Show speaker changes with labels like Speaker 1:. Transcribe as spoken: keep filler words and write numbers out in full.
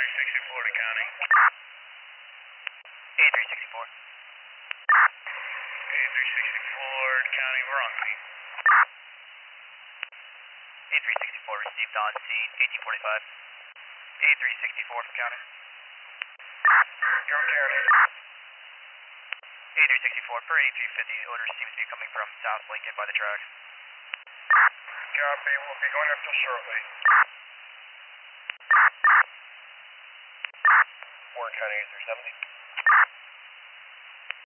Speaker 1: sixty, Florida County.
Speaker 2: A three sixty-four.
Speaker 1: A three sixty, Florida County, we're on scene.
Speaker 2: A three sixty-four received on scene, eighteen forty-five. A three sixty-four from county.
Speaker 1: You're okay, Ernie.
Speaker 2: A three sixty-four, per A three fifty, odor seems to be coming from South Lincoln by the tracks.
Speaker 1: Copy, we'll be going up till shortly. Warren County A three seventy.